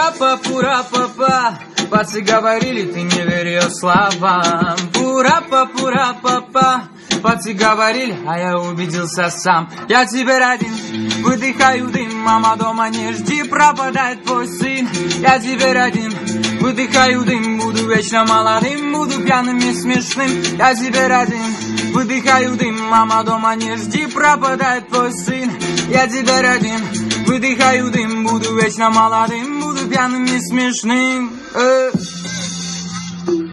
Пура-па-пура-па-па, пацы говорили, ты не верь ее словам. Пура-па-пура-па-па, пацы говорили, а я убедился сам. Я теперь один, выдыхаю дым, мама дома не жди, пропадает твой сын. Я теперь один, выдыхаю дым, буду вечно молодым, буду пьяным и смешным. Я теперь один, выдыхаю дым, мама дома не жди, пропадает твой сын. Я теперь один, выдыхаю дым, буду вечно молодым, буду пьяным и смешным.